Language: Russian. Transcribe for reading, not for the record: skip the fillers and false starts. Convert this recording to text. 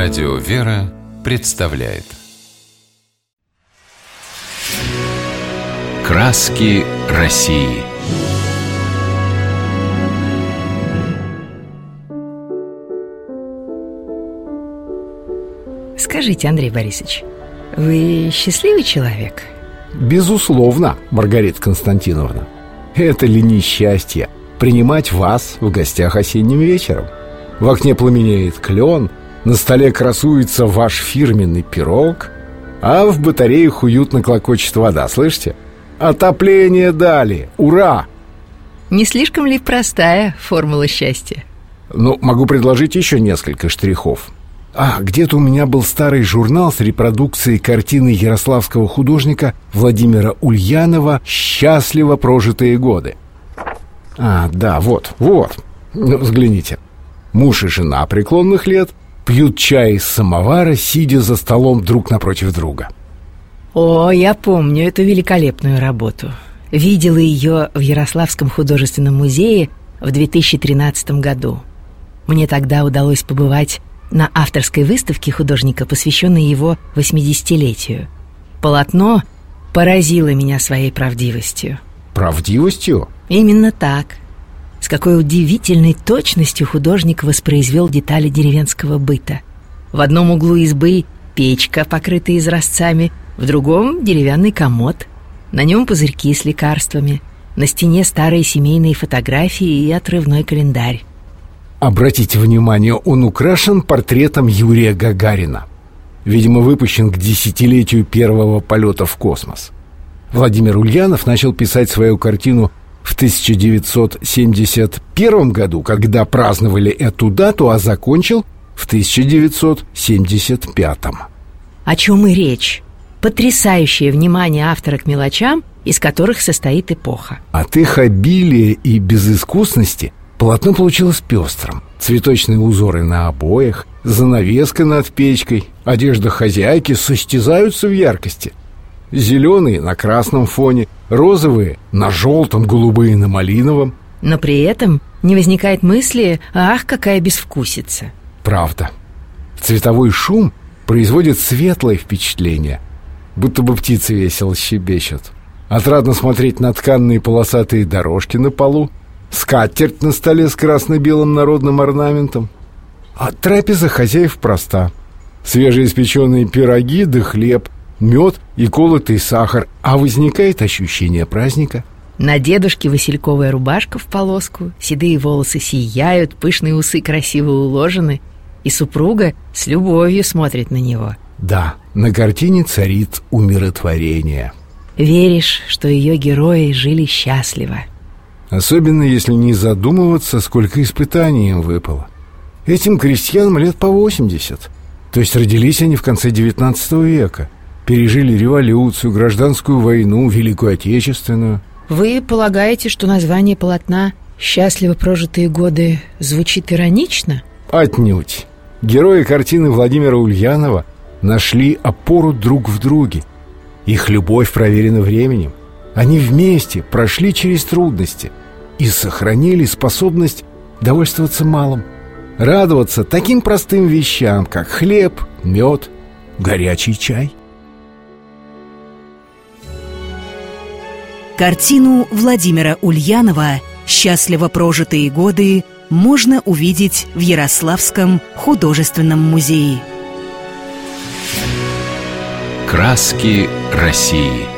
Радио «Вера» представляет «Краски России». Скажите, Андрей Борисович, вы счастливый человек? Безусловно, Маргарита Константиновна. Это ли не счастье принимать вас в гостях осенним вечером? В окне пламенеет клен, на столе красуется ваш фирменный пирог, а в батареях уютно клокочет вода, слышите? Отопление дали! Ура! Не слишком ли простая формула счастья? Ну, могу предложить еще несколько штрихов. Где-то у меня был старый журнал с репродукцией картины ярославского художника Владимира Ульянова «Счастливо прожитые годы». Да, вот. Ну, взгляните. Муж и жена преклонных лет пьют чай из самовара, сидя за столом друг напротив друга. О, я помню эту великолепную работу. Видела ее в Ярославском художественном музее в 2013 году. Мне тогда удалось побывать на авторской выставке художника, посвященной его 80-летию. Полотно поразило меня своей правдивостью. Правдивостью? Именно так. С какой удивительной точностью художник воспроизвел детали деревенского быта. В одном углу избы печка, покрытая изразцами, в другом деревянный комод. На нем пузырьки с лекарствами, на стене старые семейные фотографии и отрывной календарь. Обратите внимание, он украшен портретом Юрия Гагарина. Видимо, выпущен к десятилетию первого полета в космос. Владимир Ульянов начал писать свою картину в 1971 году, когда праздновали эту дату, а закончил в 1975. О чем и речь? Потрясающее внимание автора к мелочам, из которых состоит эпоха. От их обилия и безыскусности полотно получилось пестрым. Цветочные узоры на обоях, занавеска над печкой, одежда хозяйки состязаются в яркости. Зеленые на красном фоне, розовые на желтом, голубые на малиновом. Но при этом не возникает мысли: ах, какая безвкусица. Правда. Цветовой шум производит светлое впечатление, будто бы птицы весело щебечут. Отрадно смотреть на тканные полосатые дорожки на полу, скатерть на столе с красно-белым народным орнаментом. А трапеза хозяев проста: свежеиспеченные пироги да хлеб, мед и колотый сахар, а возникает ощущение праздника. На дедушке васильковая рубашка в полоску, седые волосы сияют, пышные усы красиво уложены, и супруга с любовью смотрит на него. Да, на картине царит умиротворение. Веришь, что ее герои жили счастливо. Особенно если не задумываться, сколько испытаний им выпало. Этим крестьянам лет по 80. То есть родились они в конце 19 века, пережили революцию, гражданскую войну, Великую Отечественную. Вы полагаете, что название полотна «Счастливо прожитые годы» звучит иронично? Отнюдь. Герои картины Владимира Ульянова нашли опору друг в друге. Их любовь проверена временем. Они вместе прошли через трудности и сохранили способность довольствоваться малым, радоваться таким простым вещам, как хлеб, мед, горячий чай. Картину Владимира Ульянова «Счастливо прожитые годы» можно увидеть в Ярославском художественном музее. «Краски России».